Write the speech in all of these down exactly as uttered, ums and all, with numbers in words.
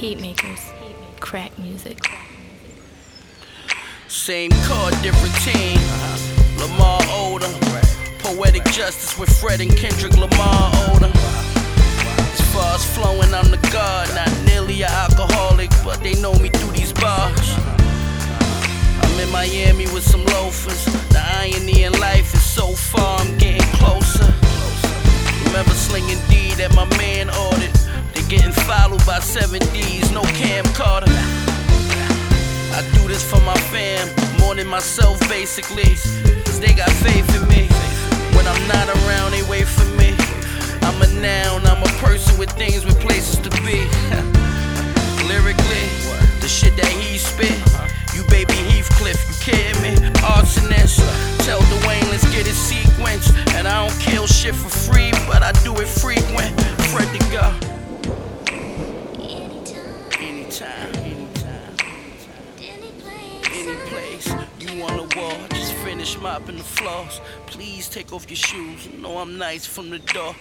Heat makers. Crack music. Same car, different team. Lamar Odom. Poetic justice with Fred and Kendrick Lamar Odom. As far as flowing, I'm the god. Not nearly an alcoholic, but they know me through these bars. I'm in Miami with some loafers. The irony in life is so far, I'm getting closer. Remember slinging D that my man ordered. They getting followed by seven D's, no Cam Carter. I do this for my fam, more than myself basically, cause they got faith in me. When I'm not around, they wait for me. I'm a noun, I'm a person with things, with places to be. Lyrically, the shit that he spit, you baby Heathcliff, you kidding me? Arsonist, tell Dwayne let's get it sequence. And I don't kill shit for free, but I do it frequent. Fred the God. Anytime, anytime, any place. You want a war, just finish mopping the floors. Please take off your shoes, you know I'm nice from the door.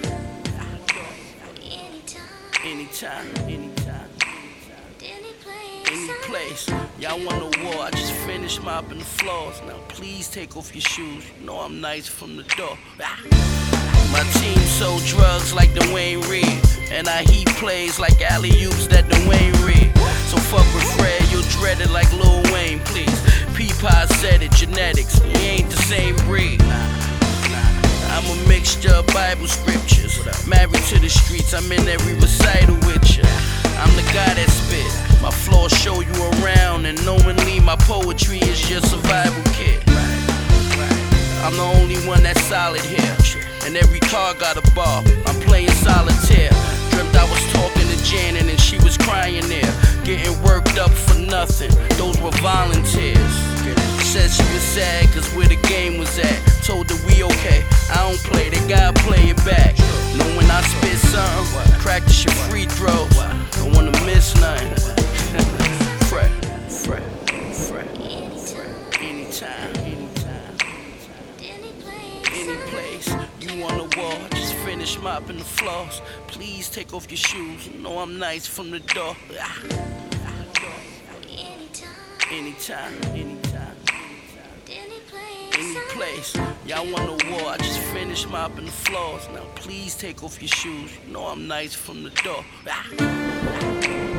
Anytime, anytime, any place. Y'all want a war, I just finished mopping the floors. Now please take off your shoes, you know I'm nice from the door. My team sold drugs like Dwayne Reed, and I heat plays like alley-oops that Dwayne Reed. So fuck with Fred, you'll dread it like Lil Wayne, please. P-Pie said it, genetics, we ain't the same breed. I'm a mixture of Bible scriptures, married to the streets, I'm in every recital with ya. I'm the guy that spit, my flow show you around, and knowingly my poetry is your survival kit. I'm the only one that's solid here, and every car got a bar, I'm playing solitaire. Dreamt I was talking to Janet and she was crying there, getting worked up for nothing, those were volunteers. Said she was sad cause where the game was at, told her we okay, I don't play, they gotta play it back. Know when I spit something, practice your free throws, don't wanna miss nothing. Fred, Fred, Fred, Fred, anytime, anytime, any place. You want a war, just finish mopping the floors. Please take off your shoes, you know I'm nice from the door. Anytime, anytime, any place. Y'all want a war, I just finished mopping the floors. Now please take off your shoes, you know I'm nice from the door.